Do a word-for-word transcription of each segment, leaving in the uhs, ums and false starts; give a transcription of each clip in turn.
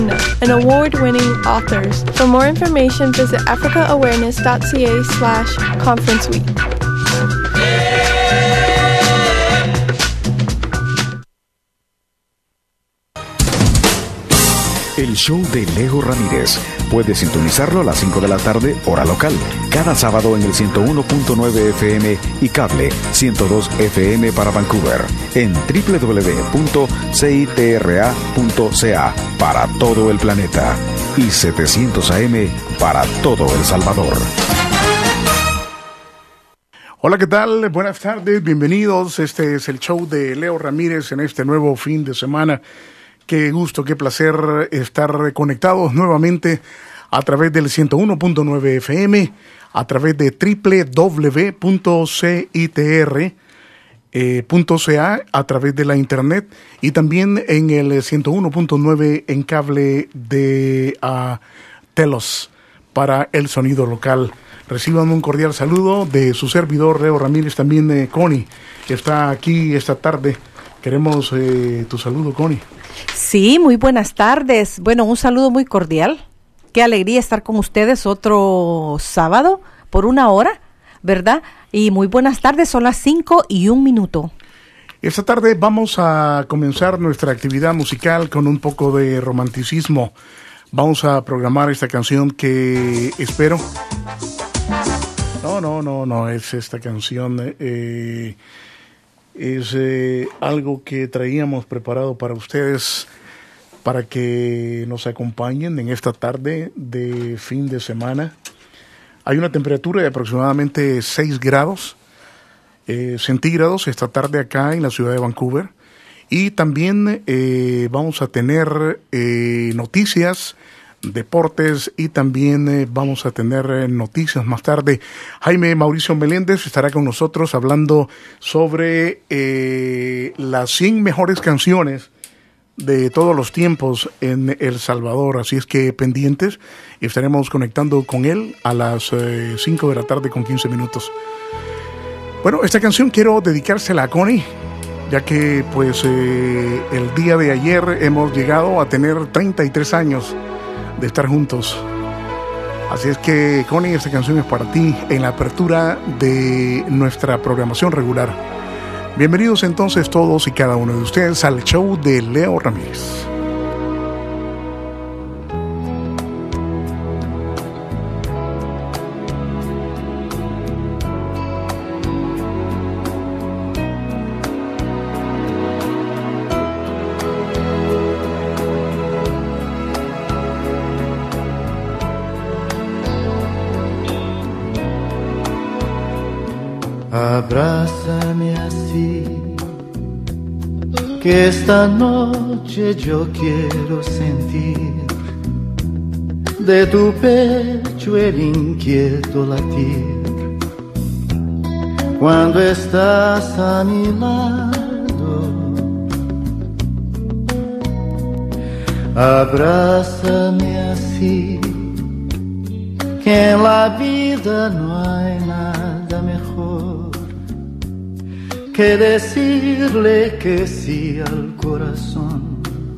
and award-winning authors. For more information, visit africaawareness.ca slash conference week. El show de Leo Ramírez. Puedes sintonizarlo a las cinco de la tarde, hora local, cada sábado en el ciento uno punto nueve F M y cable ciento dos F M para Vancouver, en doble u doble u doble u punto c i t r a punto c a para todo el planeta y setecientos A M para todo El Salvador. Hola, ¿qué tal? Buenas tardes, bienvenidos. Este es el show de Leo Ramírez en este nuevo fin de semana. Qué gusto, qué placer estar conectados nuevamente a través del ciento uno punto nueve F M, a través de doble u doble u doble u punto c i t r punto c a, a través de la internet, y también en el ciento uno punto nueve en cable de uh, Telos para el sonido local. Reciban un cordial saludo de su servidor Leo Ramírez, también eh, Connie, que está aquí esta tarde. Queremos eh, tu saludo, Connie. Sí, muy buenas tardes. Bueno, un saludo muy cordial. Qué alegría estar con ustedes otro sábado por una hora, ¿verdad? Y muy buenas tardes, son las cinco y un minuto. Esta tarde vamos a comenzar nuestra actividad musical con un poco de romanticismo. Vamos a programar esta canción que espero... No, no, no, no, es esta canción... Eh, es eh, algo que traíamos preparado para ustedes, para que nos acompañen en esta tarde de fin de semana. Hay una temperatura de aproximadamente seis grados eh, centígrados esta tarde acá en la ciudad de Vancouver. Y también eh, vamos a tener eh, noticias, deportes, y también eh, vamos a tener eh, noticias más tarde. Jaime Mauricio Meléndez estará con nosotros hablando sobre eh, las cien mejores canciones de todos los tiempos en El Salvador, así es que pendientes, estaremos conectando con él a las eh, cinco de la tarde con quince minutos. Bueno, esta canción quiero dedicársela a Connie, ya que pues eh, el día de ayer hemos llegado a tener treinta y tres años de estar juntos. Así es que, Connie, esta canción es para ti en la apertura de nuestra programación regular. Bienvenidos entonces todos y cada uno de ustedes al show de Leo Ramírez. Abrázame así, que esta noche yo quiero sentir de tu pecho el inquieto latir. Cuando estás a mi lado, abrázame así, que en la vida no hay nada mejor que decirle que sí al corazón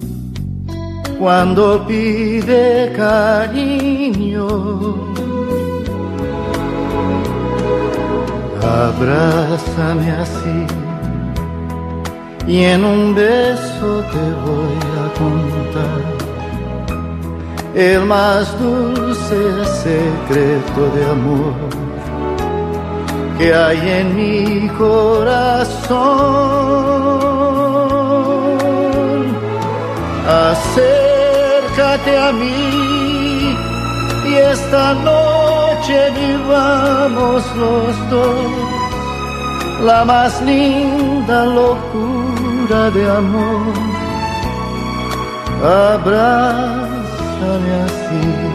cuando pide cariño. Abrázame así y en un beso te voy a contar el más dulce secreto de amor que hay en mi corazón. Acércate a mí y esta noche vivamos los dos la más linda locura de amor. Abrázame así.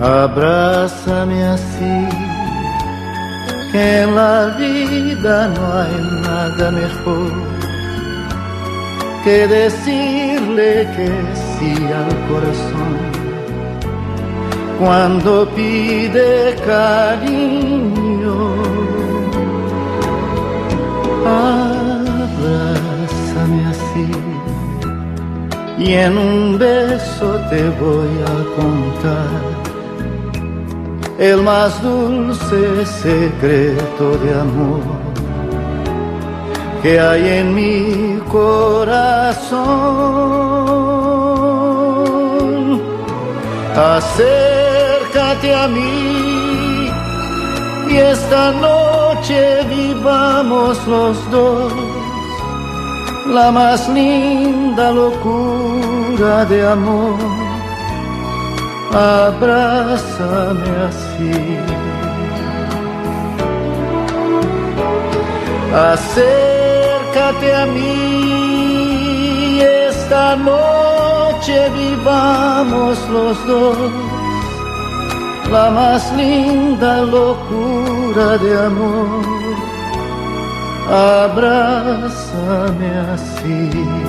Abrázame así, que en la vida no hay nada mejor que decirle que sí al corazón cuando pide cariño. Abrázame así y en un beso te voy a contar el más dulce secreto de amor que hay en mi corazón. Acércate a mí y esta noche vivamos los dos la más linda locura de amor. Abrázame así. Acércate a mí, esta noche vivamos los dos la más linda locura de amor. Abrázame así.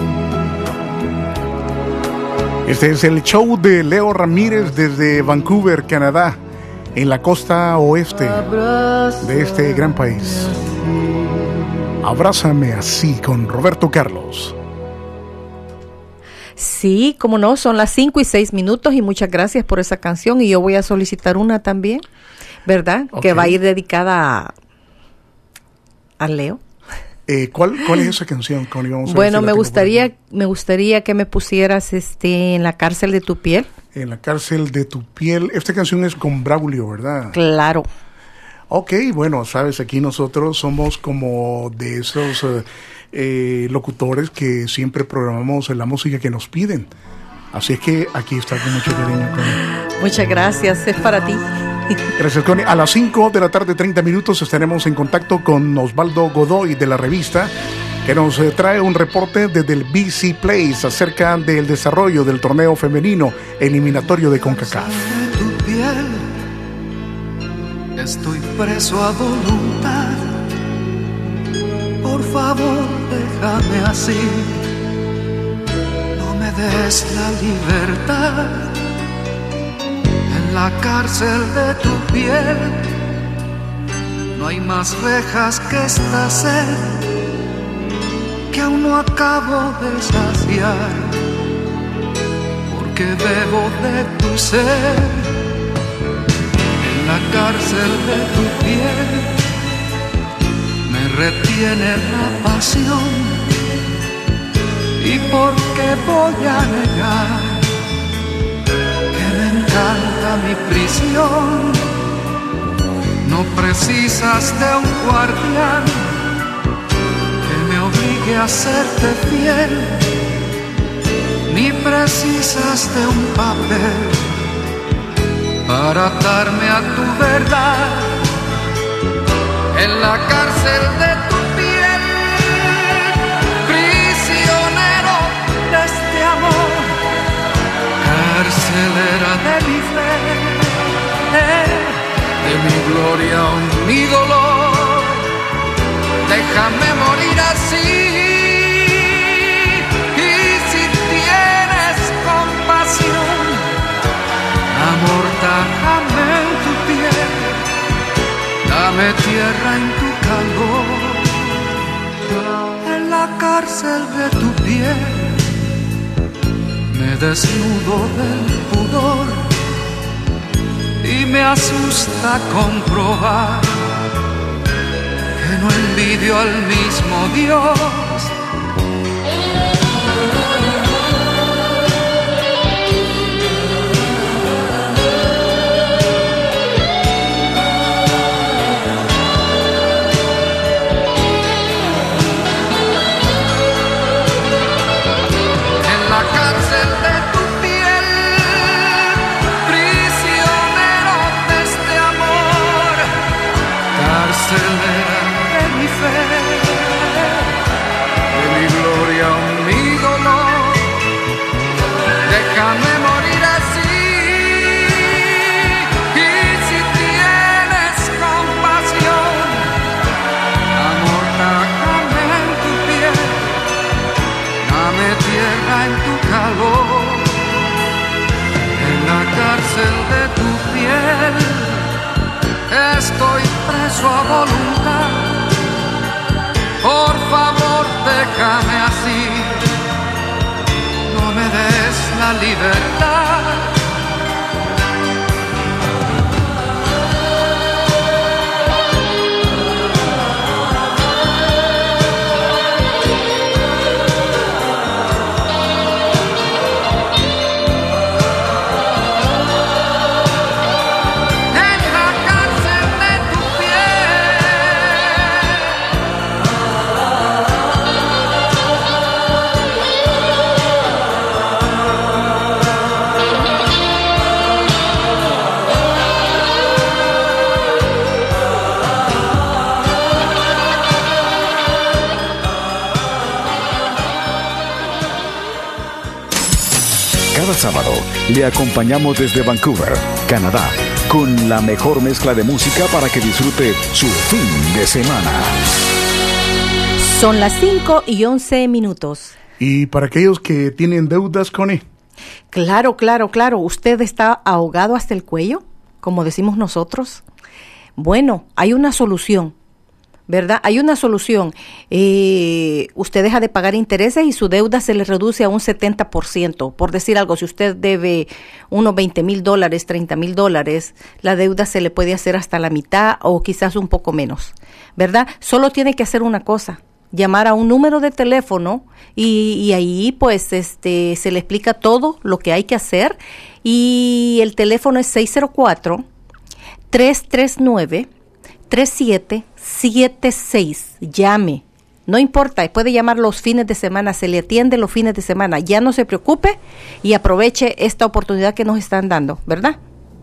Este es el show de Leo Ramírez desde Vancouver, Canadá, en la costa oeste de este gran país. Abrázame así con Roberto Carlos. Sí, como no, son las cinco y seis minutos y muchas gracias por esa canción y yo voy a solicitar una también, ¿verdad? Okay. Que va a ir dedicada a, a Leo. Eh, ¿cuál, ¿Cuál es esa canción, Connie? Vamos a bueno, si me gustaría, me gustaría que me pusieras este, en la cárcel de tu piel. En la cárcel de tu piel. Esta canción es con Braulio, ¿verdad? Claro. Ok, bueno, sabes, aquí nosotros somos como de esos eh, eh, locutores que siempre programamos la música que nos piden. Así es que aquí está con mucho cariño, Connie. Muchas gracias, es para ti. Gracias, Connie. A las cinco de la tarde, treinta minutos, estaremos en contacto con Osvaldo Godoy de la revista, que nos eh, trae un reporte desde el B C Place acerca del desarrollo del torneo femenino eliminatorio de CONCACAF. Tu piel, estoy preso a voluntad. Por favor, déjame así. No me des la libertad. En la cárcel de tu piel no hay más rejas que esta sed que aún no acabo de saciar, porque bebo de tu ser. En la cárcel de tu piel me retiene la pasión, y por qué voy a negar que me encanta mi prisión. No precisas de un guardián que me obligue a serte fiel, ni precisas de un papel para atarme a tu verdad. En la cárcel de tu piel, prisionero de este amor, carcelera de mi fe, de mi gloria o mi dolor, déjame morir así. Y si tienes compasión, amortájame en tu piel, dame tierra en tu calor. En la cárcel de tu piel me desnudo del pudor y me asusta comprobar que no envidio al mismo Dios. sábado le acompañamos desde Vancouver, Canadá, con la mejor mezcla de música para que disfrute su fin de semana. Son las cinco y once minutos. Y para aquellos que tienen deudas, Connie. Claro, claro, claro. ¿Usted está ahogado hasta el cuello, como decimos nosotros? Bueno, hay una solución, ¿verdad? Hay una solución. Eh, usted deja de pagar intereses y su deuda se le reduce a un setenta por ciento. Por decir algo, si usted debe unos veinte mil dólares, treinta mil dólares, la deuda se le puede hacer hasta la mitad o quizás un poco menos, ¿verdad? Solo tiene que hacer una cosa, llamar a un número de teléfono y, y ahí pues este se le explica todo lo que hay que hacer, y el teléfono es seis cero cuatro, tres tres nueve, tres siete siete seis. Llame, no importa, puede llamar los fines de semana, se le atiende los fines de semana. Ya no se preocupe y aproveche esta oportunidad que nos están dando, ¿verdad?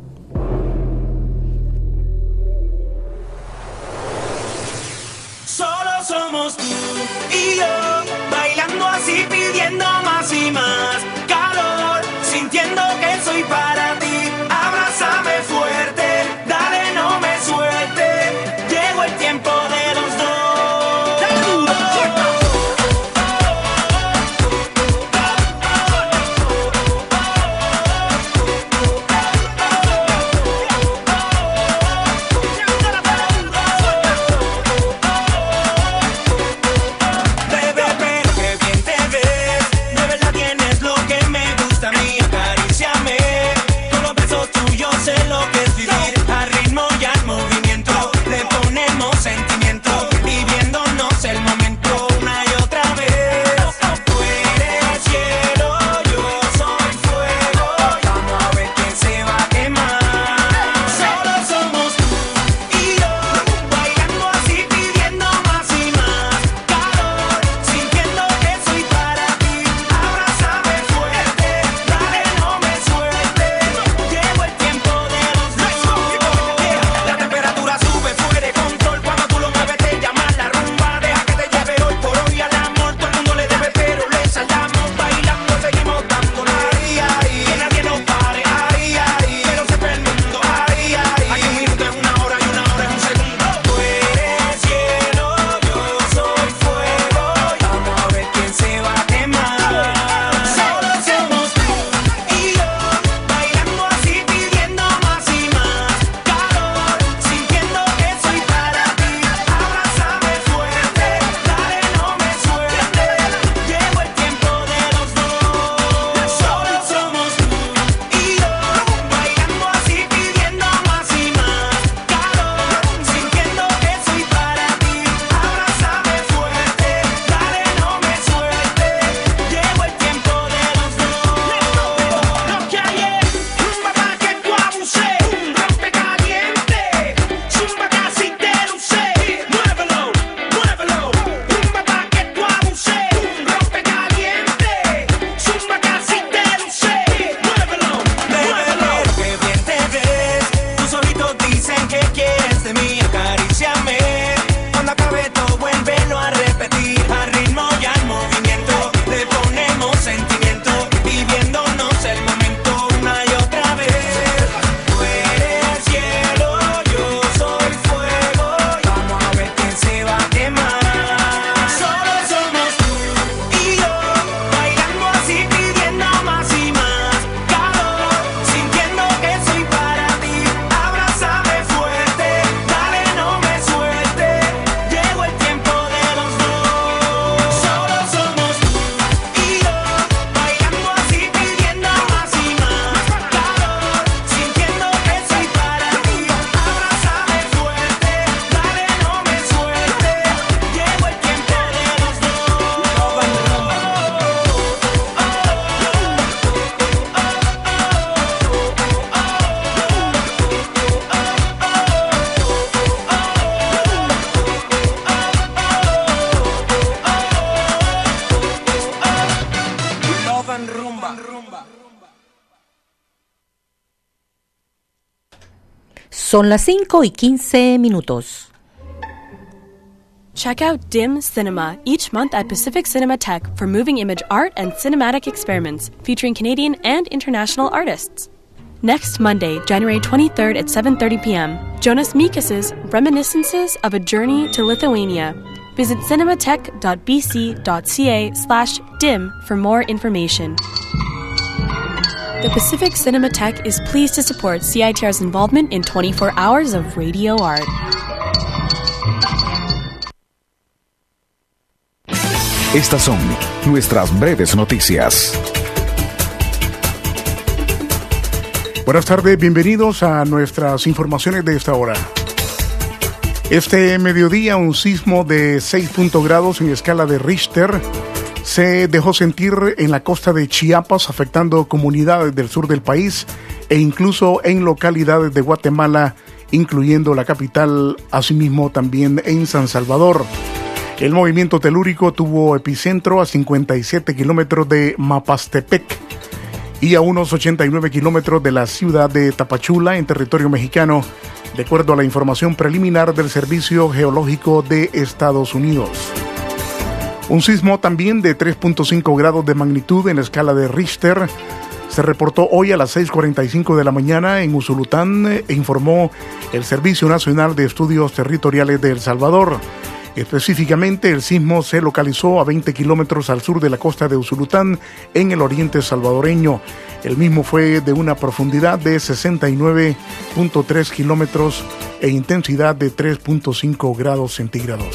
Solo somos tú y yo, bailando así, pidiendo más y más calor, sintiendo que soy para ti. Abrázame fuerte, dale, no me suelte, llegó el tiempo de los dos. Bebé, pero qué bien te ves, de verdad tienes lo que me gusta a mí. Acaríciame, con los besos tuyos sé lo que es vivir. Al ritmo y al movimiento le ponemos sentimiento, viviéndonos el momento una y otra vez. Tú eres cielo, yo soy fuego, vamos a ver quién se va a quemar. Solo somos tú y yo, bailando así, pidiendo más y más calor, sintiendo que soy para ti. Abrázame fuerte, dale, no me suelte, llegó el tiempo de los dos. La temperatura sube fuera de control, cuando tú lo mueves te llama la rumba. Deja que te lleve hoy por hoy al amor, todo el mundo le debe pero le saldamos. Bailando seguimos dando ahí, ahí, que nadie nos pare, ahí, ahí, que lo sepa el mundo, ahí, ahí. Aquí un minuto es una hora y una hora es un segundo. Tú eres cielo, yo soy fuego, vamos a ver quién se va a quemar. Solo somos tú y yo, bailando así, pidiendo más y más calor, sintiendo que soy para ti. Abrázame fuerte, dale, no me suelte, llegó el tiempo de los dos. Solo somos tú y yo, bailando así, pidiendo más y más calor, sintiendo que soy para ti. Abrázame fuerte, dale, no me suelte, llegó el tiempo de los dos. Lo que hay es rumba pa' que tú abuses, un rompe caliente, zumba casi te luce, muévelo, muévelo, rumba pa' que tú abuses, un rompe caliente, zumba casi te luce, muévelo, muévelo. Qué bien te ves, tus ojitos dicen que quieres de mí. Acaríciame, cuando acabe todo vuélvelo a repetir. Al ritmo y al movimiento le ponemos sentimiento, viviéndonos el momento una y otra vez. Tú eres cielo, yo soy fuego, vamos a ver quién se va a quemar. Solo somos tú y yo, bailando así, pidiendo más y más calor, sintiendo que soy para ti. Abrázame fuerte, dale, no me suelte, llegó el tiempo de los dos. Solo somos tú y yo, bailando así, pidiendo más y más calor, sintiendo que soy para ti. Abrázame fuerte, dale, no me suelte, llegó el tiempo de los dos. Love and rumba. Son las cinco y quince minutos. Check out D I M Cinema each month at Pacific Cinematheque for moving image art and cinematic experiments featuring Canadian and international artists. Next Monday, January twenty-third at seven thirty p.m., Jonas Mekas' Reminiscences of a Journey to Lithuania. Visit cinematheque.bc.ca slash dim for more information. The Pacific Cinematheque is pleased to support C I T R's involvement in twenty-four hours of radio art. Estas son nuestras breves noticias. Buenas tardes, bienvenidos a nuestras informaciones de esta hora. Este mediodía, un sismo de seis grados en escala de Richter se dejó sentir en la costa de Chiapas, afectando comunidades del sur del país e incluso en localidades de Guatemala, incluyendo la capital, asimismo también en San Salvador. El movimiento telúrico tuvo epicentro a cincuenta y siete kilómetros de Mapastepec y a unos ochenta y nueve kilómetros de la ciudad de Tapachula, en territorio mexicano, de acuerdo a la información preliminar del Servicio Geológico de Estados Unidos. Un sismo también de tres punto cinco grados de magnitud en la escala de Richter se reportó hoy a las seis cuarenta y cinco de la mañana en Usulután, e informó el Servicio Nacional de Estudios Territoriales de El Salvador. Específicamente, el sismo se localizó a veinte kilómetros al sur de la costa de Usulután, en el oriente salvadoreño. El mismo fue de una profundidad de sesenta y nueve punto tres kilómetros e intensidad de tres punto cinco grados centígrados.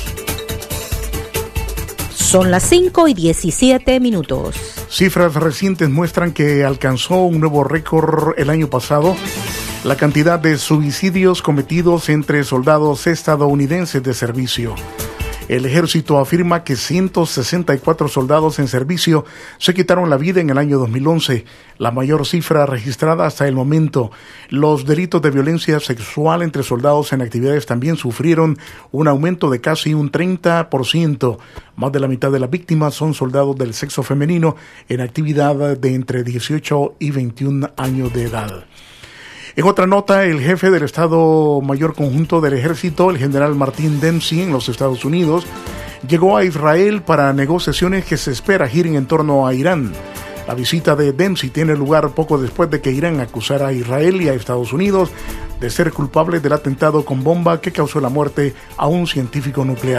Son las cinco y diecisiete minutos. Cifras recientes muestran que alcanzó un nuevo récord el año pasado la cantidad de suicidios cometidos entre soldados estadounidenses de servicio. El ejército afirma que ciento sesenta y cuatro soldados en servicio se quitaron la vida en el año dos mil once, la mayor cifra registrada hasta el momento. Los delitos de violencia sexual entre soldados en actividades también sufrieron un aumento de casi un treinta por ciento. Más de la mitad de las víctimas son soldados del sexo femenino en actividad de entre dieciocho y veintiún años de edad. En otra nota, el jefe del Estado Mayor Conjunto del Ejército, el general Martin Dempsey, en los Estados Unidos, llegó a Israel para negociaciones que se espera giren en torno a Irán. La visita de Dempsey tiene lugar poco después de que Irán acusara a Israel y a Estados Unidos de ser culpables del atentado con bomba que causó la muerte a un científico nuclear.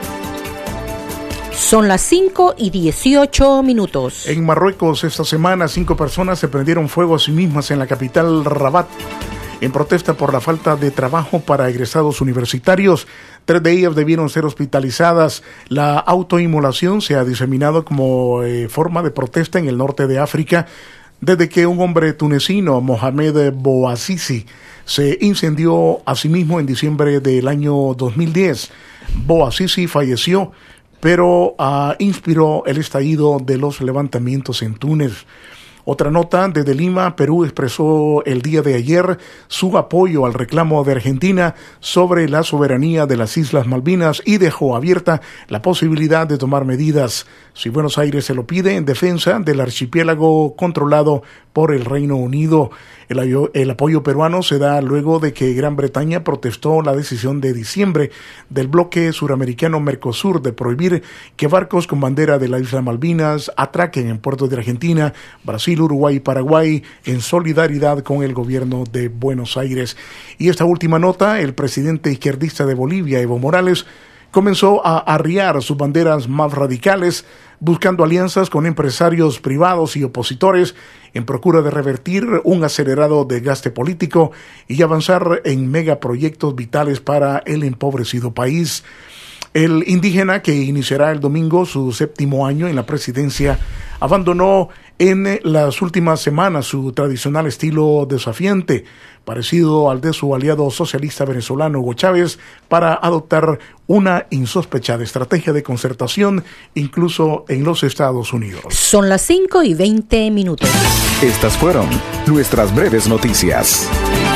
Son las cinco y dieciocho minutos. En Marruecos, esta semana, cinco personas se prendieron fuego a sí mismas en la capital Rabat, en protesta por la falta de trabajo para egresados universitarios. Tres de ellas debieron ser hospitalizadas. La autoinmolación se ha diseminado como eh, forma de protesta en el norte de África, desde que un hombre tunecino, Mohamed Bouazizi, se incendió a sí mismo en diciembre del año dos mil diez. Bouazizi falleció, pero uh, inspiró el estallido de los levantamientos en Túnez. Otra nota, desde Lima, Perú expresó el día de ayer su apoyo al reclamo de Argentina sobre la soberanía de las Islas Malvinas y dejó abierta la posibilidad de tomar medidas, si Buenos Aires se lo pide, en defensa del archipiélago controlado por el Reino Unido. El, el apoyo peruano se da luego de que Gran Bretaña protestó la decisión de diciembre del bloque suramericano Mercosur de prohibir que barcos con bandera de la isla Malvinas atraquen en puertos de Argentina, Brasil, Uruguay y Paraguay, en solidaridad con el gobierno de Buenos Aires. Y esta última nota, el presidente izquierdista de Bolivia, Evo Morales, comenzó a arriar sus banderas más radicales, buscando alianzas con empresarios privados y opositores en procura de revertir un acelerado desgaste político y avanzar en megaproyectos vitales para el empobrecido país. El indígena, que iniciará el domingo su séptimo año en la presidencia, abandonó en las últimas semanas su tradicional estilo desafiante, parecido al de su aliado socialista venezolano Hugo Chávez, para adoptar una insospechada estrategia de concertación, incluso en los Estados Unidos. Son las cinco y veinte minutos. Estas fueron nuestras breves noticias.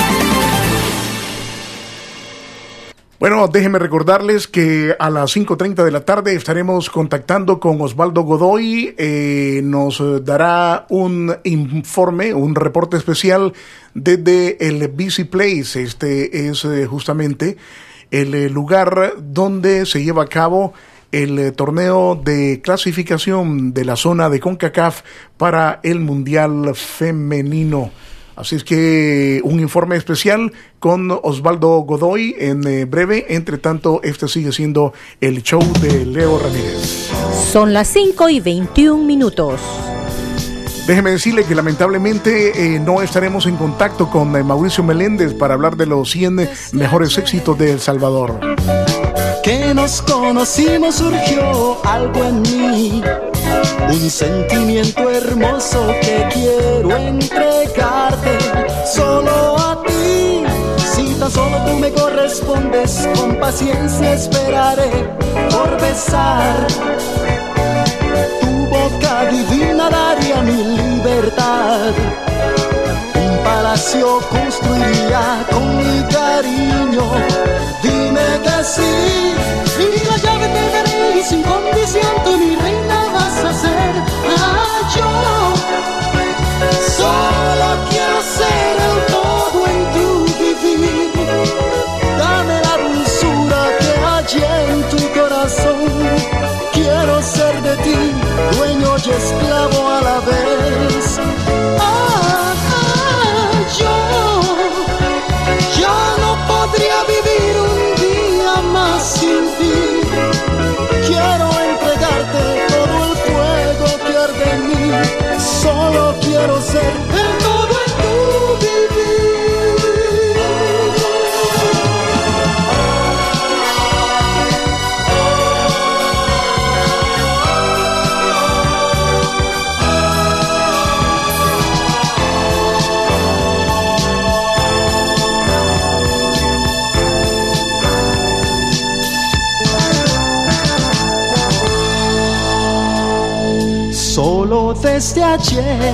Bueno, déjenme recordarles que a las cinco treinta de la tarde estaremos contactando con Osvaldo Godoy. Eh, nos dará un informe, un reporte especial desde el Busy Place. Este es eh, justamente el eh, lugar donde se lleva a cabo el eh, torneo de clasificación de la zona de CONCACAF para el Mundial Femenino. Así es que un informe especial con Osvaldo Godoy en eh, breve. Entre tanto, este sigue siendo el show de Leo Ramírez. Son las cinco y veintiún minutos. Déjeme decirle que lamentablemente eh, no estaremos en contacto con eh, Mauricio Meléndez para hablar de los cien mejores éxitos de El Salvador. Que nos conocimos surgió algo en mí, un sentimiento hermoso que quiero entregarte solo a ti. Si tan solo tú me correspondes, con paciencia esperaré por besar. Tu boca divina daría mi libertad, un palacio construiría con mi cariño. Dime que sí, y la llave te daré, y sin condición tú mi reina vas a ser. Ah, yo solo quiero ser el todo en tu vivir. Dame la dulzura que hay en tu corazón. Quiero ser de ti, dueño y esclavo a la vez. Ah, ah, yo, yo no podría vivir un día más sin ti. Quiero entregarte todo el fuego que arde en mí. Solo quiero ser el todo en tu vivir. Solo desde ayer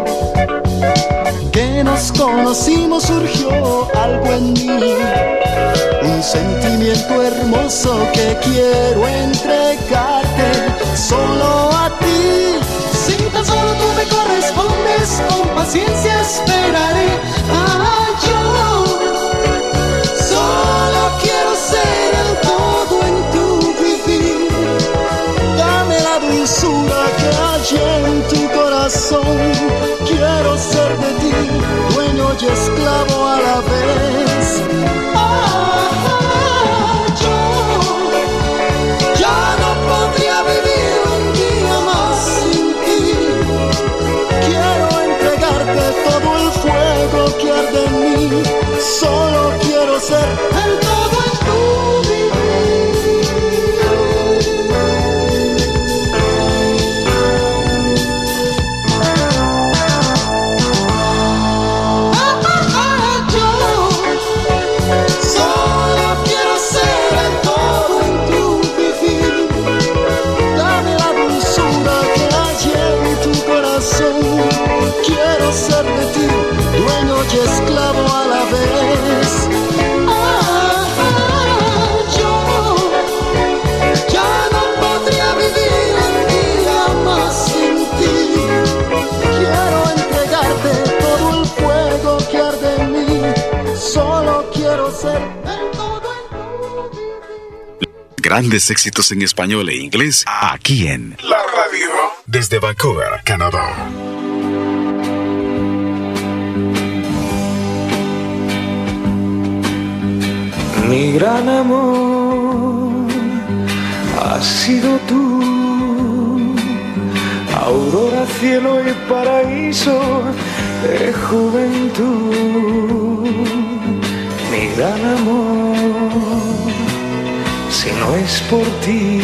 que nos conocimos surgió algo en mí, un sentimiento hermoso que quiero entregarte solo a ti. Si tan solo tú me correspondes, con paciencia esperaré. Ah, yo solo quiero ser el todo en tu vivir. Dame la dulzura que hay en tu corazón. Quiero ser de ti, dueño y esclavo a la vez. Ah, ah, yo ya no podría vivir un día más sin ti. Quiero entregarte todo el fuego que arde en mí. Solo quiero ser el todo en tu vivir. Quiero ser de ti, dueño y esclavo a la vez. Ah, ah, yo ya no podría vivir un día más sin ti. Quiero entregarte todo el fuego que arde en mí. Solo quiero ser el todo en tu vivir. Grandes éxitos en español e inglés aquí en La Radio desde Vancouver, Canadá. Mi gran amor has sido tú, aurora, cielo y paraíso de juventud. Mi gran amor, si no es por ti,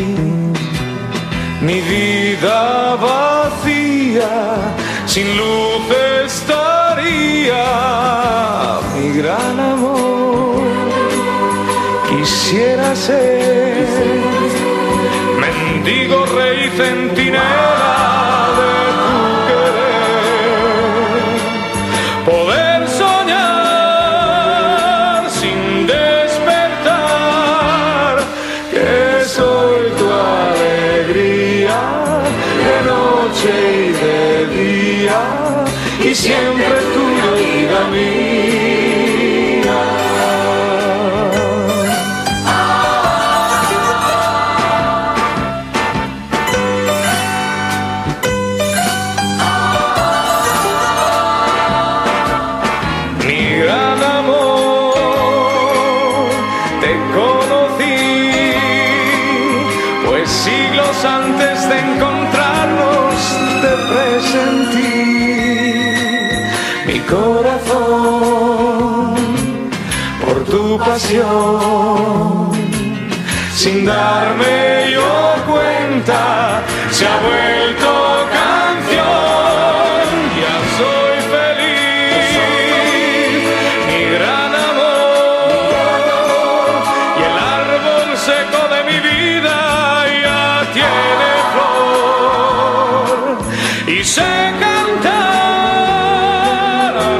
mi vida vacía, sin luz estaría. Mi gran amor, quisiera ser mendigo, rey, centinela de tu querer, poder soñar sin despertar, que soy tu alegría de noche y de día, y siempre tuya, vida mía. que siglos antes de encontrarnos te presentí mi corazón por tu pasión. Sin darme yo cuenta, se ha vuelto canción. Ya soy feliz, mi gran amor, y el árbol seco de mi vida ya tiene flor. Y sé cantar al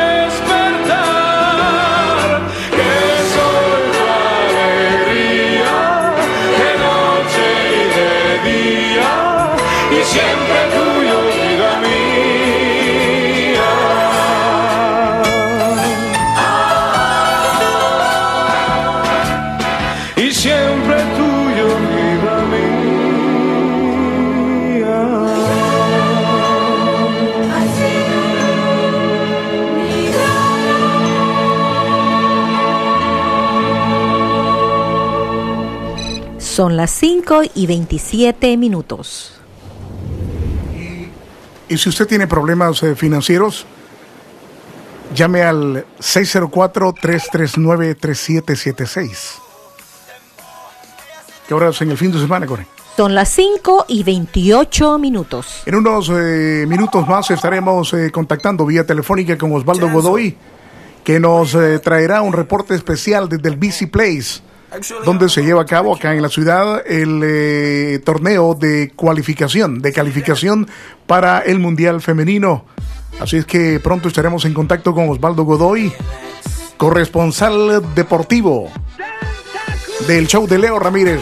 despertar que soy tu alegría, de noche y de día, y siempre tuyo, vida mía. Y siempre tuyo, vida mía. Son las cinco y veintisiete minutos. Y si usted tiene problemas eh, financieros, llame al seis cero cuatro, tres tres nueve, tres siete siete seis. ¿Qué horas en el fin de semana, Core? Son las cinco y veintiocho minutos. En unos eh, minutos más estaremos eh, contactando vía telefónica con Osvaldo Godoy, que nos eh, traerá un reporte especial desde el B C Place, donde se lleva a cabo acá en la ciudad el eh, torneo de cualificación, de calificación para el Mundial Femenino. Así es que pronto estaremos en contacto con Osvaldo Godoy, corresponsal deportivo del show de Leo Ramírez.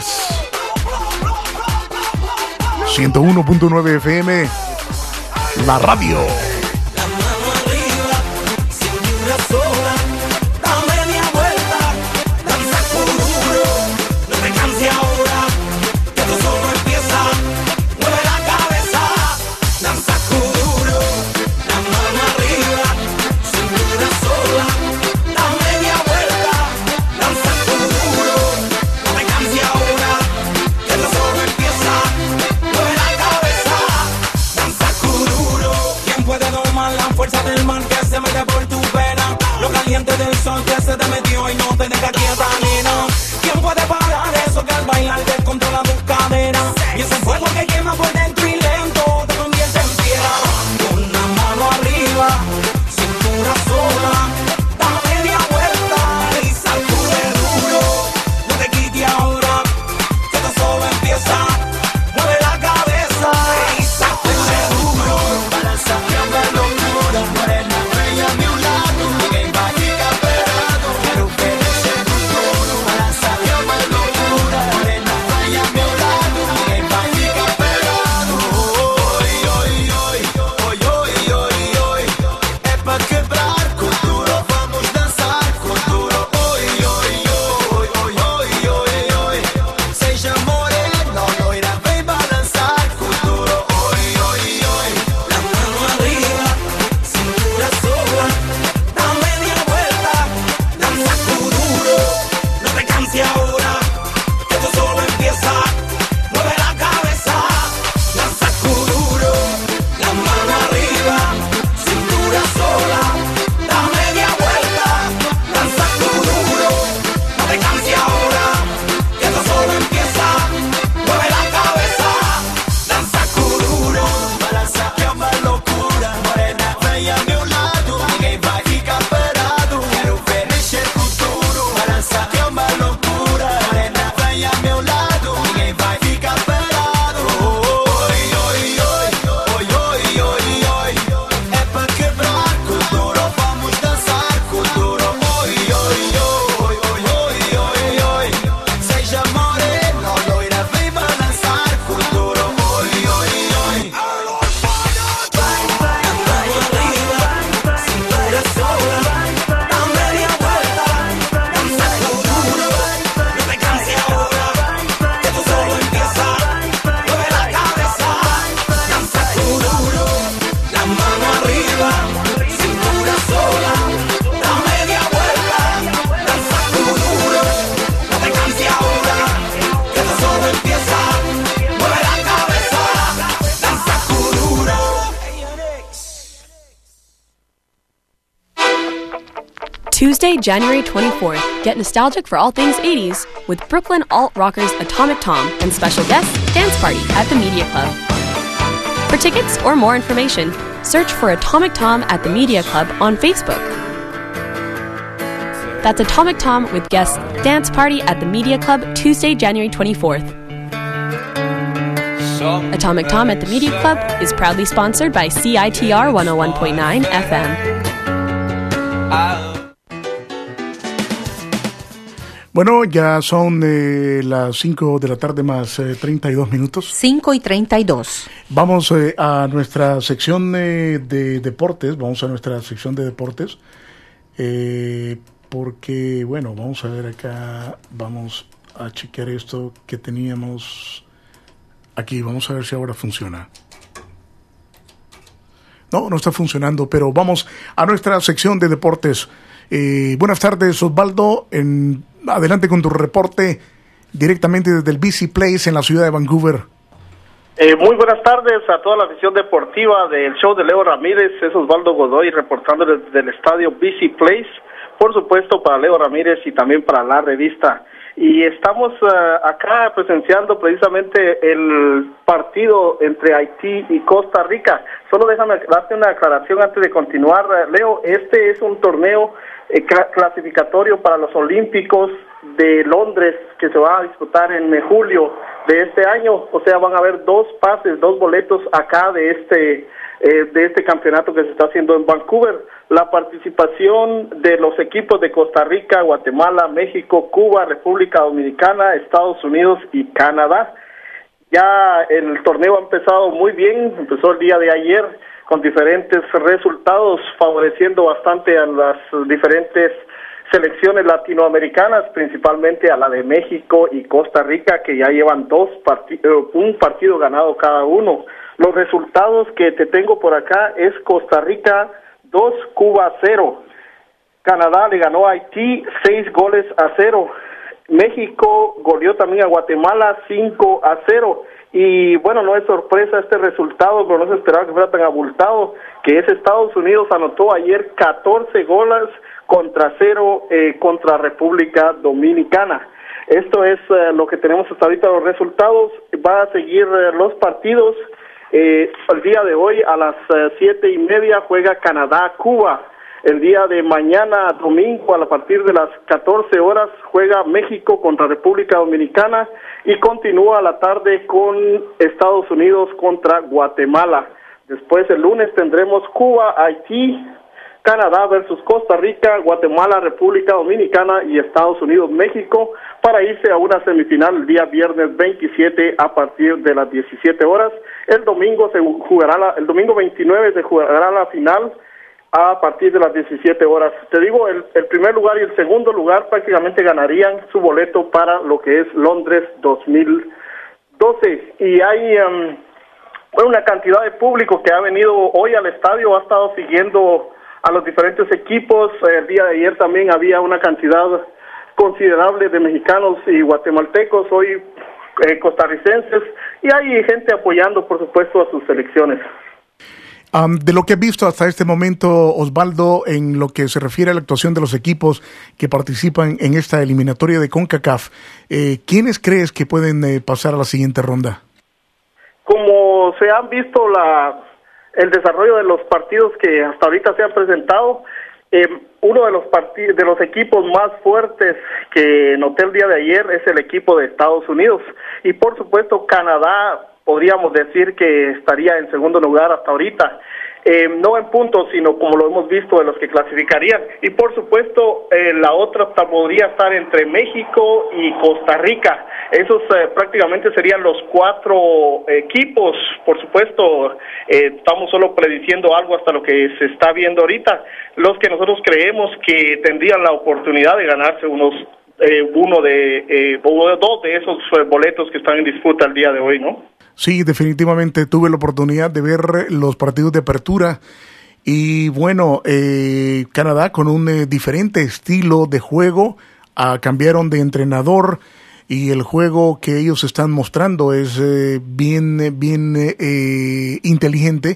ciento uno punto nueve F M, la radio. Del sol que se te metió y no te deja quieta, nena. ¿Quién puede parar eso que al bailar descontrola tu cadera? Y ese fuego que quema por dentro y lento te convierte en piedra. Con una mano arriba, cintura sola, da media vuelta y sacude duro. No te quites ahora, que esto solo empieza. Mueve la cabeza y sacude duro. Para sacarme locura, morena bella a mi lado, que quiero que ese futuro para sacarme locura, morena Tuesday, January twenty-fourth, get nostalgic for all things eighties with Brooklyn alt-rockers Atomic Tom and special guest Dance Party at the Media Club. For tickets or more information, search for Atomic Tom at the Media Club on Facebook. That's Atomic Tom with guest Dance Party at the Media Club Tuesday, January twenty-fourth. Atomic Tom at the Media Club is proudly sponsored by C I T R one oh one point nine F M. Bueno, ya son eh, las cinco de la tarde más eh, treinta y dos minutos. cinco y treinta y dos. Vamos eh, a nuestra sección eh, de deportes, vamos a nuestra sección de deportes, eh, porque, bueno, vamos a ver acá, vamos a chequear esto que teníamos aquí, vamos a ver si ahora funciona. No, no está funcionando, pero vamos a nuestra sección de deportes. Eh, buenas tardes, Osvaldo. En, adelante con tu reporte directamente desde el B C Place en la ciudad de Vancouver. Eh, muy buenas tardes a toda la afición deportiva del show de Leo Ramírez. Es Osvaldo Godoy reportando desde el estadio B C Place, por supuesto para Leo Ramírez y también para la revista. Y estamos uh, acá presenciando precisamente el partido entre Haití y Costa Rica. Solo déjame darte una aclaración antes de continuar, Leo. Este es un torneo eh, clasificatorio para los Olímpicos de Londres que se va a disputar en julio de este año. O sea, van a haber dos pases, dos boletos acá de este eh, de este campeonato que se está haciendo en Vancouver. La participación de los equipos de Costa Rica, Guatemala, México, Cuba, República Dominicana, Estados Unidos y Canadá. Ya el torneo ha empezado muy bien, empezó el día de ayer con diferentes resultados favoreciendo bastante a las diferentes selecciones latinoamericanas, principalmente a la de México y Costa Rica, que ya llevan dos partidos, un partido ganado cada uno. Los resultados que te tengo por acá es Costa Rica dos, Cuba cero. Canadá le ganó a Haití seis goles a cero. México goleó también a Guatemala cinco a cero. Y bueno, no es sorpresa este resultado, pero no se esperaba que fuera tan abultado, que es Estados Unidos anotó ayer catorce goles contra cero eh, contra República Dominicana. Esto es eh, lo que tenemos hasta ahorita, los resultados. Va a seguir eh, los partidos. Eh, el día de hoy a las uh, siete y media juega Canadá-Cuba. El día de mañana, domingo, a partir de las catorce horas, juega México contra República Dominicana y continúa a la tarde con Estados Unidos contra Guatemala. Después, el lunes, tendremos Cuba, Haití, Canadá versus Costa Rica, Guatemala, República Dominicana y Estados Unidos, México, para irse a una semifinal el día viernes veintisiete a partir de las diecisiete horas. El domingo se jugará la, el domingo veintinueve se jugará la final a partir de las diecisiete horas. Te digo, el, el primer lugar y el segundo lugar prácticamente ganarían su boleto para lo que es Londres dos mil doce. Y hay um, bueno, una cantidad de público que ha venido hoy al estadio, ha estado siguiendo a los diferentes equipos. El día de ayer también había una cantidad considerable de mexicanos y guatemaltecos, hoy eh, costarricenses, y hay gente apoyando, por supuesto, a sus selecciones. Um, de lo que he visto hasta este momento, Osvaldo, en lo que se refiere a la actuación de los equipos que participan en esta eliminatoria de CONCACAF, eh, ¿quiénes crees que pueden eh, pasar a la siguiente ronda? Como se han visto la el desarrollo de los partidos que hasta ahorita se han presentado, eh, uno de los partidos de los equipos más fuertes que noté el día de ayer es el equipo de Estados Unidos, y por supuesto Canadá podríamos decir que estaría en segundo lugar hasta ahorita, eh, no en puntos, sino como lo hemos visto de los que clasificarían, y por supuesto eh, la otra podría estar entre México y Costa Rica. Esos eh, prácticamente serían los cuatro equipos. Por supuesto, eh, estamos solo prediciendo algo hasta lo que se está viendo ahorita, los que nosotros creemos que tendrían la oportunidad de ganarse unos eh, uno de eh, o dos de esos eh, boletos que están en disputa el día de hoy, ¿no? Sí, definitivamente tuve la oportunidad de ver los partidos de apertura y bueno, eh, Canadá con un eh, diferente estilo de juego, ah, cambiaron de entrenador y el juego que ellos están mostrando es eh, bien, bien eh, inteligente.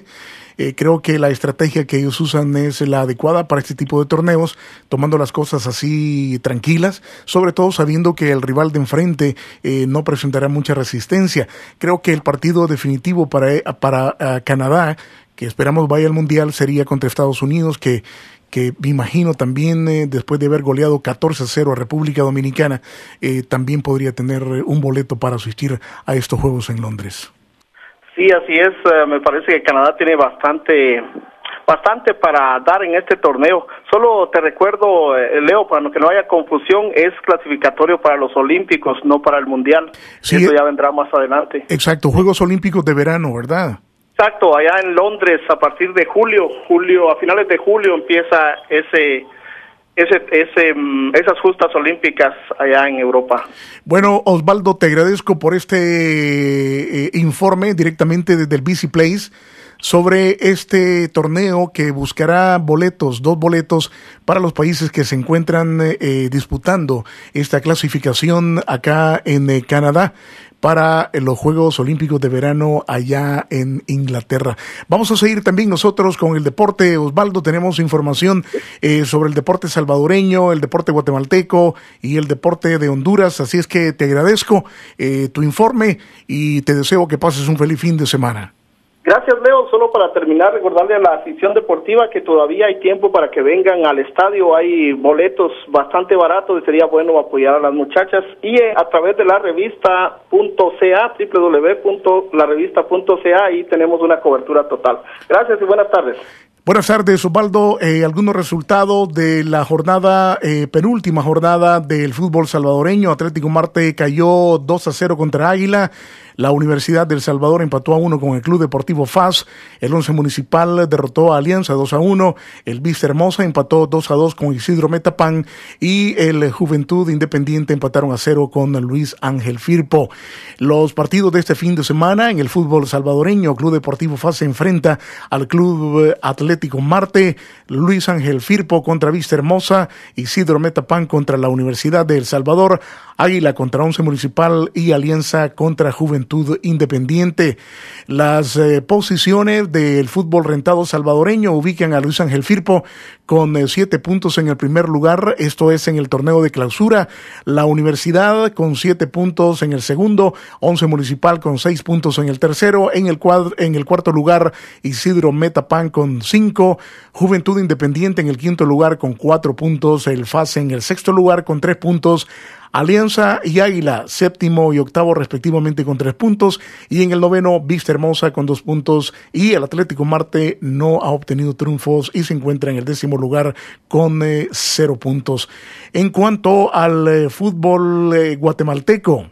Eh, creo que la estrategia que ellos usan es la adecuada para este tipo de torneos, tomando las cosas así tranquilas, sobre todo sabiendo que el rival de enfrente eh, no presentará mucha resistencia. Creo que el partido definitivo para, para uh, Canadá, que esperamos vaya al Mundial, sería contra Estados Unidos, que que me imagino también eh, después de haber goleado catorce a cero a República Dominicana, eh, también podría tener un boleto para asistir a estos Juegos en Londres. Sí, así es. Uh, me parece que Canadá tiene bastante bastante para dar en este torneo. Solo te recuerdo, eh, Leo, para que no haya confusión, es clasificatorio para los Olímpicos, no para el Mundial. Sí, eso ya vendrá más adelante. Exacto, Juegos Olímpicos de verano, ¿verdad? Exacto, allá en Londres a partir de julio, julio a finales de julio empieza ese, ese, ese, esas justas olímpicas allá en Europa. Bueno, Osvaldo, te agradezco por este eh, informe directamente desde el B C Place sobre este torneo que buscará boletos, dos boletos para los países que se encuentran eh, disputando esta clasificación acá en eh, Canadá para los Juegos Olímpicos de Verano allá en Inglaterra. Vamos a seguir también nosotros con el deporte. Osvaldo, tenemos información eh, sobre el deporte salvadoreño, el deporte guatemalteco y el deporte de Honduras, así es que te agradezco eh, tu informe y te deseo que pases un feliz fin de semana. Gracias, Leo. Solo para terminar, recordarle a la afición deportiva que todavía hay tiempo para que vengan al estadio. Hay boletos bastante baratos y sería bueno apoyar a las muchachas. Y eh, a través de la revista punto c a, doble u doble u doble u punto la revista punto c a, ahí tenemos una cobertura total. Gracias y buenas tardes. Buenas tardes, Osvaldo. Eh, algunos resultados de la jornada, eh, penúltima jornada del fútbol salvadoreño. Atlético Marte cayó dos a cero contra Águila. La Universidad del Salvador empató a uno con el Club Deportivo F A S. El Once Municipal derrotó a Alianza dos a uno. El Vista Hermosa empató dos a dos con Isidro Metapán. Y el Juventud Independiente empataron a cero con Luis Ángel Firpo. Los partidos de este fin de semana en el fútbol salvadoreño. Club Deportivo F A S se enfrenta al Club Atlético Marte. Luis Ángel Firpo contra Vista Hermosa. Isidro Metapán contra la Universidad de El Salvador. Águila contra Once Municipal y Alianza contra Juventud Independiente. Las eh, posiciones del fútbol rentado salvadoreño ubican a Luis Ángel Firpo con eh, siete puntos en el primer lugar, esto es en el torneo de clausura. La Universidad con siete puntos en el segundo, Once Municipal con seis puntos en el tercero, en el, cuadro, en el cuarto lugar Isidro Metapán con cinco, Juventud Independiente en el quinto lugar con cuatro puntos, el F A S en el sexto lugar con tres puntos, Alianza y Águila, séptimo y octavo respectivamente con tres puntos, y en el noveno Vista Hermosa con dos puntos, y el Atlético Marte no ha obtenido triunfos y se encuentra en el décimo lugar con eh, cero puntos. En cuanto al eh, fútbol eh, guatemalteco,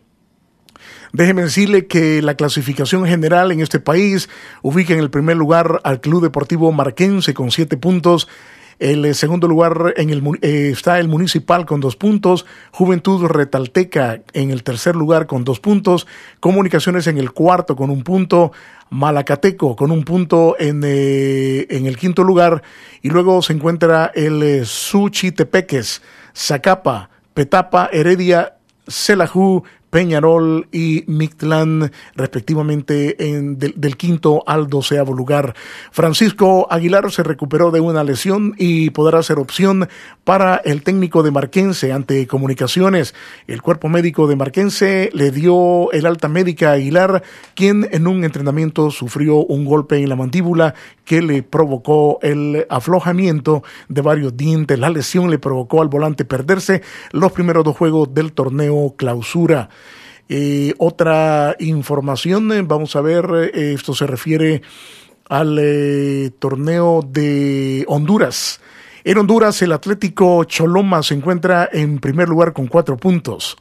déjeme decirle que la clasificación general en este país ubica en el primer lugar al Club Deportivo Marquense con siete puntos. El segundo lugar en el, eh, está el Municipal con dos puntos, Juventud Retalteca en el tercer lugar con dos puntos, Comunicaciones en el cuarto con un punto, Malacateco con un punto en, eh, en el quinto lugar, y luego se encuentra el eh, Suchitepeques, Zacapa, Petapa, Heredia, Xelajú, Peñarol y Mictlán, respectivamente, en, del, del quinto al doceavo lugar. Francisco Aguilar se recuperó de una lesión y podrá ser opción para el técnico de Marquense ante Comunicaciones. El cuerpo médico de Marquense le dio el alta médica a Aguilar, quien en un entrenamiento sufrió un golpe en la mandíbula que le provocó el aflojamiento de varios dientes. La lesión le provocó al volante perderse los primeros dos juegos del torneo clausura. Eh, otra información, eh, vamos a ver, eh, esto se refiere al eh, torneo de Honduras. En Honduras, el Atlético Choloma se encuentra en primer lugar con cuatro puntos.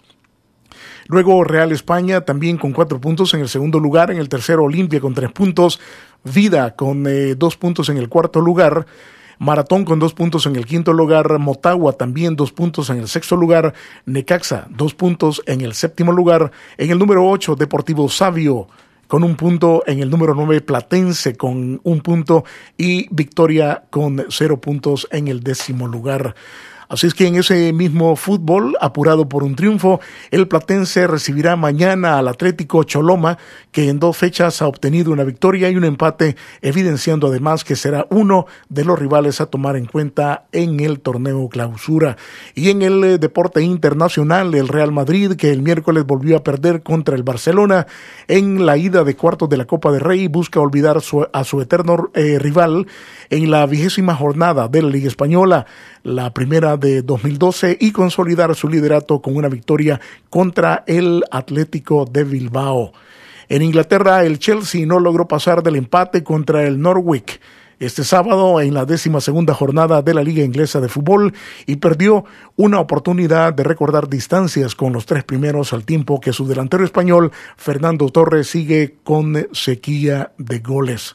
Luego Real España también con cuatro puntos en el segundo lugar. En el tercero Olimpia con tres puntos. Vida con eh, dos puntos en el cuarto lugar. Maratón con dos puntos en el quinto lugar, Motagua también dos puntos en el sexto lugar, Necaxa dos puntos en el séptimo lugar, en el número ocho Deportivo Savio con un punto, en el número nueve Platense con un punto y Victoria con cero puntos en el décimo lugar. Así es que en ese mismo fútbol, apurado por un triunfo, el platense recibirá mañana al Atlético Choloma, que en dos fechas ha obtenido una victoria y un empate, evidenciando además que será uno de los rivales a tomar en cuenta en el torneo clausura. Y en el eh, deporte internacional, el Real Madrid, que el miércoles volvió a perder contra el Barcelona en la ida de cuartos de la Copa del Rey, busca olvidar su, a su eterno eh, rival en la vigésima jornada de la Liga Española, la primera de dos mil doce, y consolidar su liderato con una victoria contra el Atlético de Bilbao. En Inglaterra, el Chelsea no logró pasar del empate contra el Norwich este sábado en la décima segunda jornada de la Liga Inglesa de Fútbol y perdió una oportunidad de recordar distancias con los tres primeros, al tiempo que su delantero español, Fernando Torres, sigue con sequía de goles.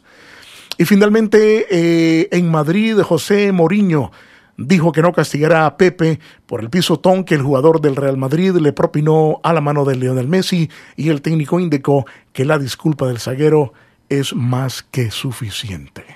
Y finalmente, eh, en Madrid, José Mourinho dijo que no castigará a Pepe por el pisotón que el jugador del Real Madrid le propinó a la mano de Lionel Messi, y el técnico indicó que la disculpa del zaguero es más que suficiente.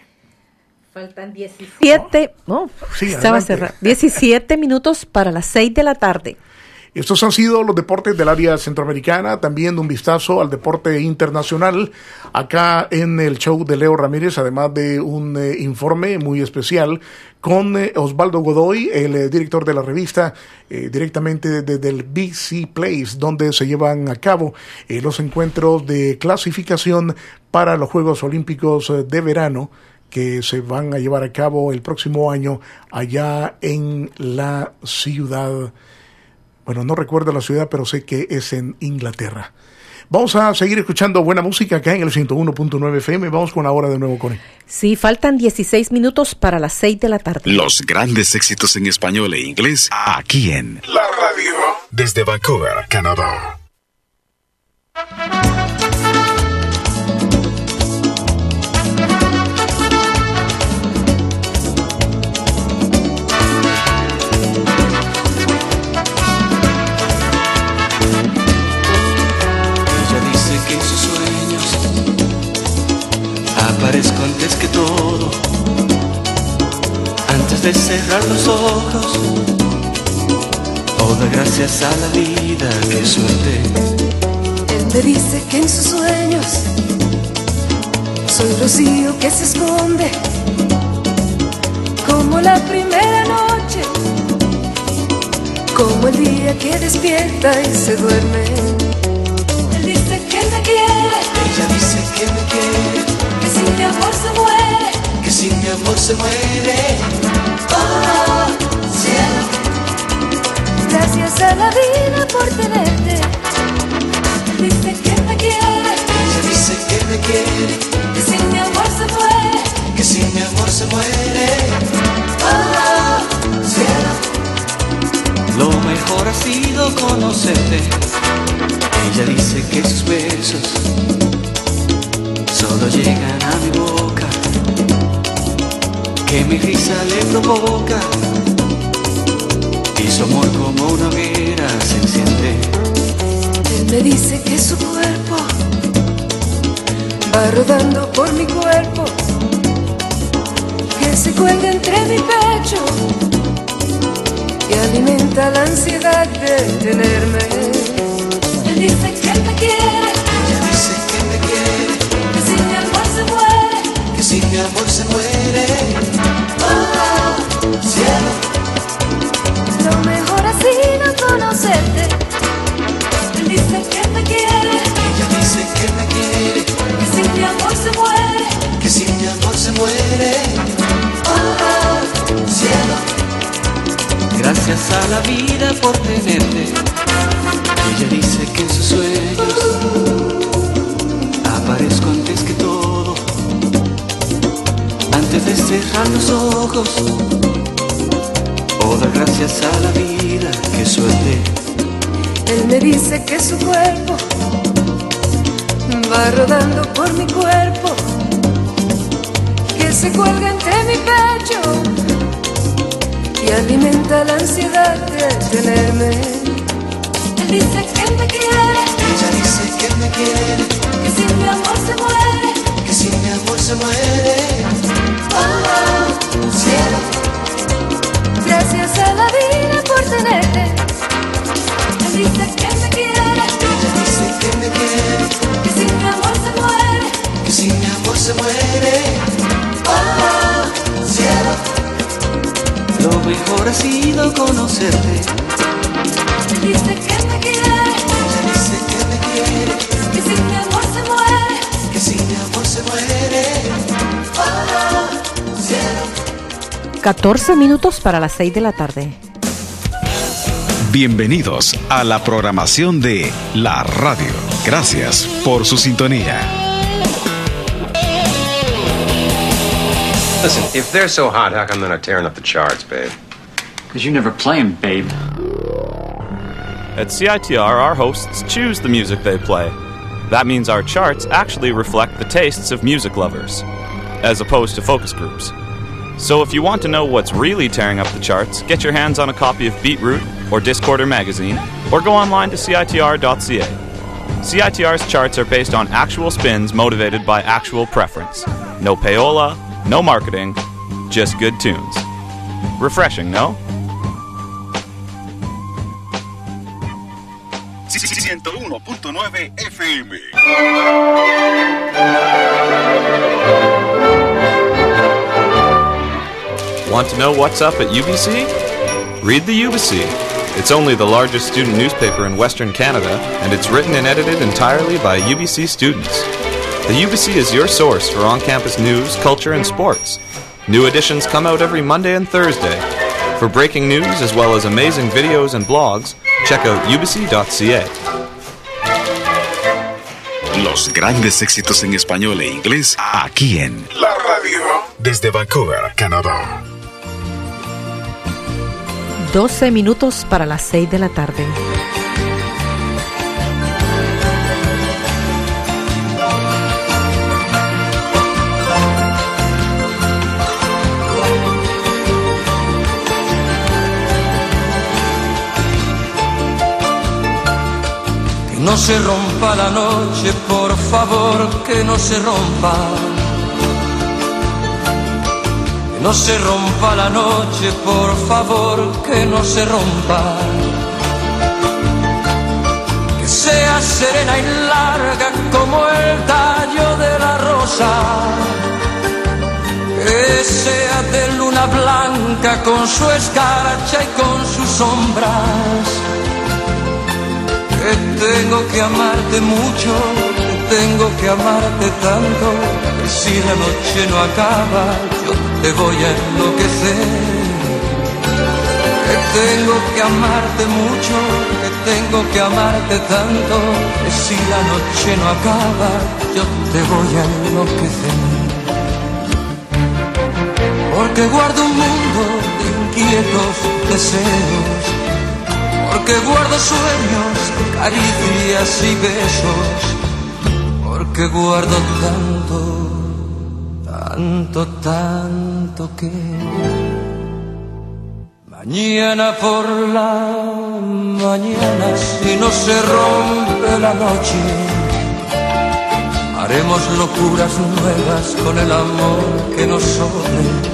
Faltan diecisiete, oh, sí, estaba cerrado, diecisiete minutos para las seis de la tarde. Estos han sido los deportes del área centroamericana. También un vistazo al deporte internacional acá en el show de Leo Ramírez, además de un eh, informe muy especial con eh, Osvaldo Godoy, el eh, director de la revista, eh, directamente desde el B C Place, donde se llevan a cabo eh, los encuentros de clasificación para los Juegos Olímpicos eh, de verano, que se van a llevar a cabo el próximo año allá en la ciudad. Bueno, no recuerdo la ciudad, pero sé que es en Inglaterra. Vamos a seguir escuchando buena música acá en el ciento uno punto nueve F M. Vamos con ahora de nuevo, Connie. Sí, faltan dieciséis minutos para las seis de la tarde. Los grandes éxitos en español e inglés aquí en La Radio. Desde Vancouver, Canadá. Aparezco antes que todo, antes de cerrar los ojos. Oh, da gracias a la vida, qué suerte. Él me dice que en sus sueños soy rocío que se esconde, como la primera noche, como el día que despierta y se duerme. Él dice que me quiere, ella dice que me quiere, que sin mi amor se muere, que sin mi amor se muere. Oh, cielo, gracias a la vida por tenerte. Él dice que me quiere, ella dice que me quiere, que sin mi amor se muere, que sin mi amor se muere. Oh, cielo, lo mejor ha sido conocerte. Ella dice que sus besos solo llegan a mi boca, que mi risa le provoca, y su amor como una hoguera se enciende. él me dice que su cuerpo va rodando por mi cuerpo, que se cuelga entre mi pecho y alimenta la ansiedad de tenerme. Él dice que me quiere, ella dice que me quiere, que sin mi amor se muere, que sin mi amor se muere. Oh, cielo, lo mejor ha sido conocerte. Él dice que me quiere, ella dice que me quiere, que sin mi amor se muere, que sin mi amor se muere. Oh, cielo, gracias a la vida por tenerte. Ella dice que en sus sueños aparezco antes que todo, antes de cerrar los ojos. Oh, da gracias a la vida, qué suerte. él me dice que su cuerpo va rodando por mi cuerpo, que se cuelga entre mi pecho y alimenta la ansiedad de tenerme. Él dice que me quiere, ella dice que me quiere, que sin mi amor se muere, que sin mi amor se muere. Oh, cielo, gracias a la vida conocerte. Me dice que me quiere, me dice que me quiere, que si mi amor se muere, que si mi amor se muere. Oh, cielo, lo mejor ha sido conocerte. me dice que me quiere, Me dice que me quiere, que si mi amor se muere, que si mi amor se muere. oh, cielo. catorce minutos para las seis de la tarde. Bienvenidos a la programación de la radio. Gracias por su sintonía. Listen, if they're so hot, how come they're not tearing up the charts, babe? Because you never play 'em, babe. At C I T R, our hosts choose the music they play. That means our charts actually reflect the tastes of music lovers, as opposed to focus groups. So if you want to know what's really tearing up the charts, get your hands on a copy of Beatroot or Discorder magazine, or go online to C I T R dot C A. C I T R's charts are based on actual spins motivated by actual preference. No payola, no marketing, just good tunes. Refreshing, no? ciento uno punto nueve F M. Want to know what's up at U B C? Read the U B C. It's only the largest student newspaper in Western Canada, and it's written and edited entirely by U B C students. The U B C is your source for on-campus news, culture, and sports. New editions come out every Monday and Thursday. For breaking news as well as amazing videos and blogs, check out U B C dot C A. Los grandes éxitos en español e inglés aquí en la radio desde Vancouver, Canadá. doce minutos para las seis de la tarde. Que no se rompa la noche, por favor, que no se rompa. Que no se rompa la noche, por favor, que no se rompa. Que sea serena y larga como el tallo de la rosa. Que sea de luna blanca con su escarcha y con sus sombras. Que tengo que amarte mucho, que tengo que amarte tanto, que si la noche no acaba, yo te voy a enloquecer. Que tengo que amarte mucho, que tengo que amarte tanto, que si la noche no acaba, yo te voy a enloquecer. Porque guardo un mundo de inquietos deseos, porque guardo sueños, caricias y besos, porque guardo tanto, tanto, tanto que mañana por la mañana, si no se rompe la noche, haremos locuras nuevas con el amor que nos sobre.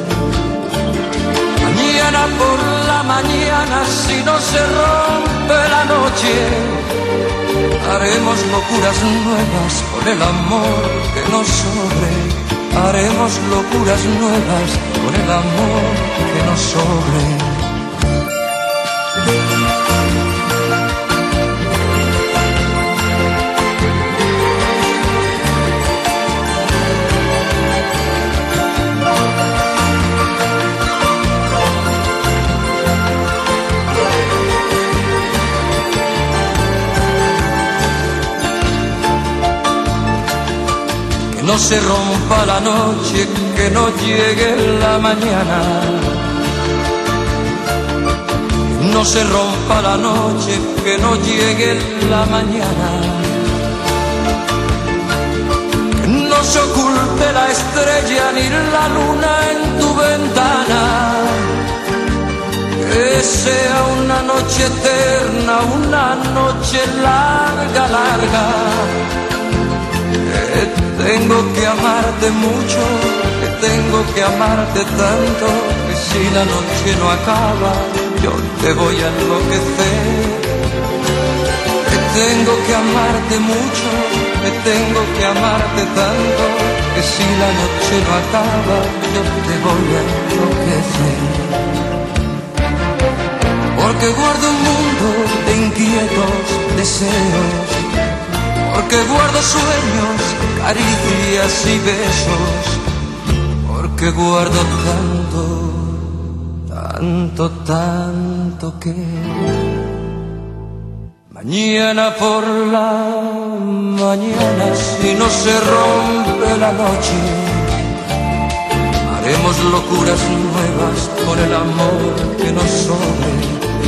Mañana por la mañana, si no se rompe la noche, haremos locuras nuevas con el amor que nos sobre. Haremos locuras nuevas con el amor que nos sobre. Que no se rompa la noche, que no llegue la mañana. Que no se rompa la noche, que no llegue la mañana. Que no se oculte la estrella ni la luna en tu ventana. Que sea una noche eterna, una noche larga, larga. Que tengo que amarte mucho, que tengo que amarte tanto, que si la noche no acaba, yo te voy a enloquecer. Que tengo que amarte mucho, que tengo que amarte tanto, que si la noche no acaba, yo te voy a enloquecer. Porque guardo un mundo de inquietos deseos, porque guardo sueños, caricias y besos, porque guardo tanto, tanto, tanto que mañana por la mañana, si no se rompe la noche, haremos locuras nuevas por el amor que nos sobre.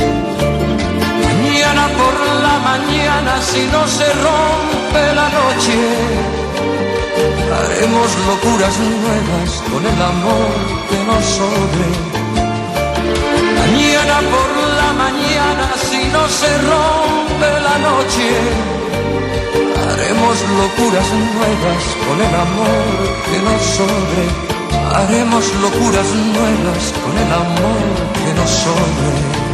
Mañana por la mañana, si no se rompe la noche, haremos locuras nuevas con el amor que nos sobre. Mañana por la mañana, si no se rompe la noche, haremos locuras nuevas con el amor que nos sobre. Haremos locuras nuevas con el amor que nos sobre.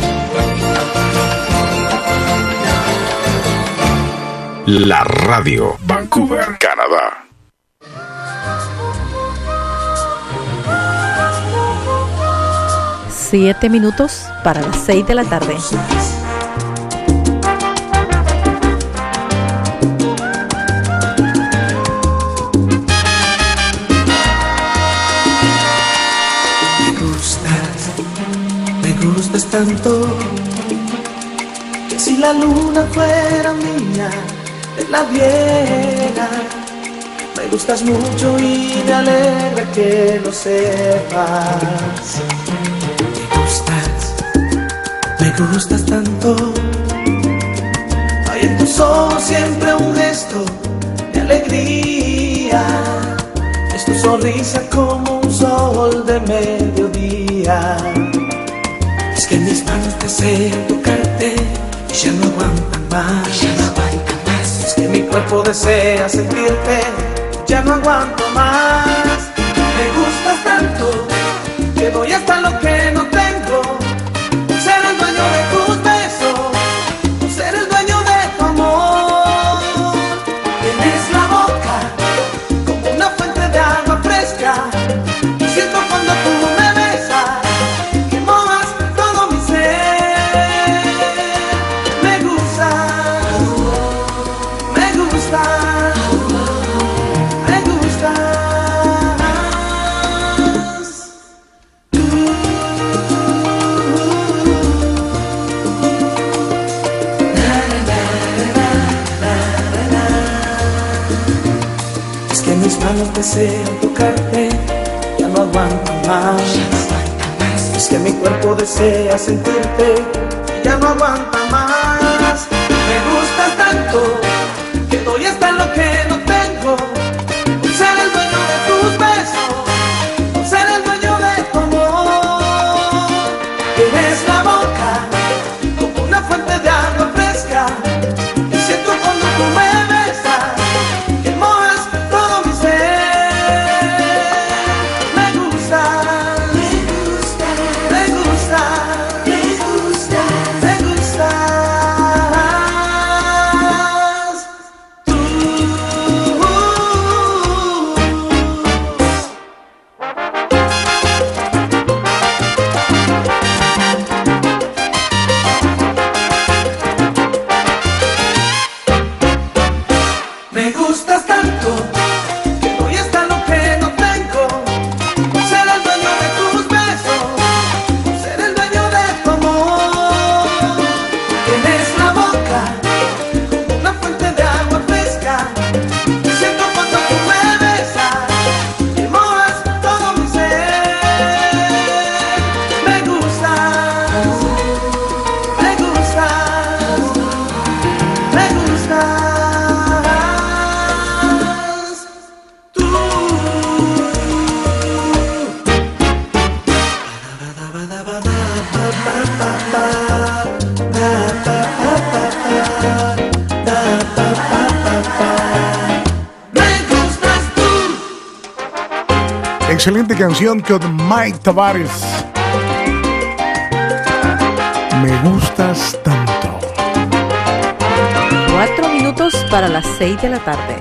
La radio, Vancouver, Canadá. Siete minutos para las seis de la tarde. Me gustas, me gustas tanto, que si la luna fuera mía, te la diera. Me gustas mucho y me alegra que lo sepas. Me gustas tanto, hay en tus ojos siempre un gesto de alegría. Es tu sonrisa como un sol de mediodía. Es que mis manos desean tocarte y ya no aguantan más. Ya no aguantan más. Es que mi cuerpo desea sentirte, ya no aguanto más. Me gustas tanto que doy hasta lo que no tengo. Ser el dueño de tus besos, ser el dueño de tu amor. Tienes la boca como una fuente de agua fresca, y siento cuando tú me besas que mojas todo mi ser. Me gusta, me gusta, me gusta. Mis manos desean tocarte, ya no aguanto más. Es que mi cuerpo desea sentirte, ya no aguanta más. Me gustas tanto que doy hasta lo que no tengo. Ser el dueño de tus besos, ser el dueño de tu amor. Tienes la boca como una fuente de agua fresca, y siento cuando tú me besas que mojas todo mi ser. Me gusta, me gusta, me gusta, me gusta, me gustas tú. Me gustas tanto que doy hasta lo que no tengo. Ser el dueño de tus besos, ser el dueño de tu amor. Tienes la boca como una fuente de agua fresca, y siento cuando tú me besas que mojas todo mi ser. Me gustas, me gustas, me gustas. Excelente canción con Mike Tavares. Me gustas tanto. Cuatro minutos para las seis de la tarde.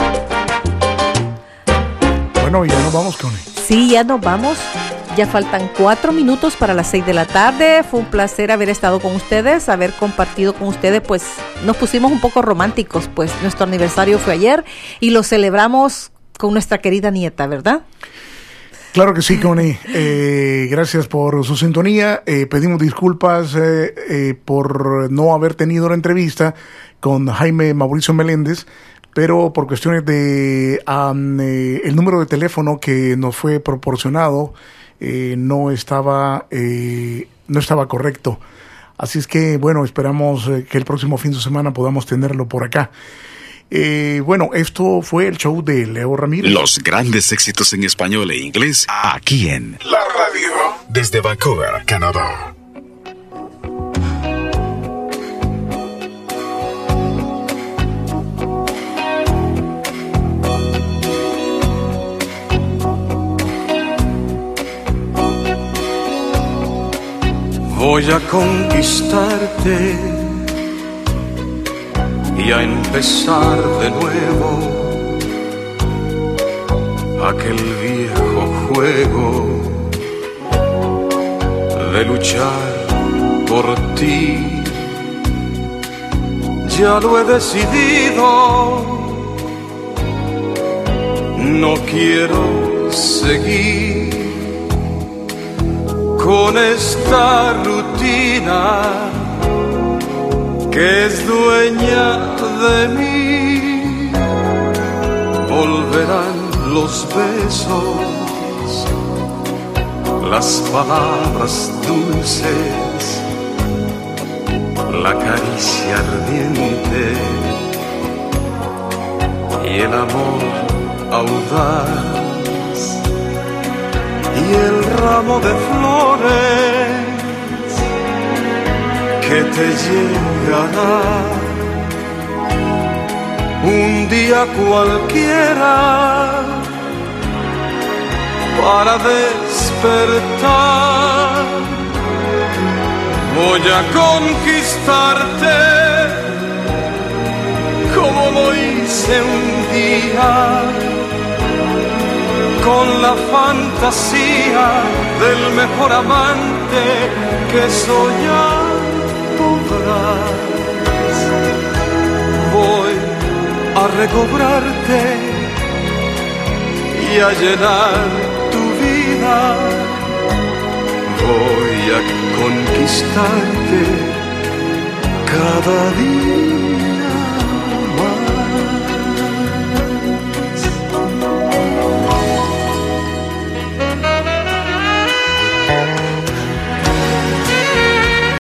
Bueno, ya nos vamos, Connie. Sí, ya nos vamos. Ya faltan cuatro minutos para las seis de la tarde. Fue un placer haber estado con ustedes, haber compartido con ustedes. Pues nos pusimos un poco románticos, pues nuestro aniversario fue ayer y lo celebramos con nuestra querida nieta, ¿verdad? Claro que sí, Connie. Eh, gracias por su sintonía. Eh, pedimos disculpas eh, eh, por no haber tenido la entrevista con Jaime Mauricio Meléndez, pero por cuestiones de um, eh, el número de teléfono que nos fue proporcionado eh, no estaba eh, no estaba correcto. Así es que, bueno, esperamos eh, que el próximo fin de semana podamos tenerlo por acá. Eh, bueno, esto fue el show de Leo Ramírez. Los grandes éxitos en español e inglés aquí en la radio desde Vancouver, Canadá. Voy a conquistarte y a empezar de nuevo aquel viejo juego de luchar por ti. Ya lo he decidido, no quiero seguir con esta rutina que es dueña de mí. Volverán los besos, las palabras dulces, la caricia ardiente y el amor audaz y el ramo de flores que te llegará un día cualquiera para despertar. Voy a conquistarte como lo hice un día, con la fantasía del mejor amante que soñar podrás. Voy a recobrarte y a llenar tu vida. Voy a conquistarte cada día.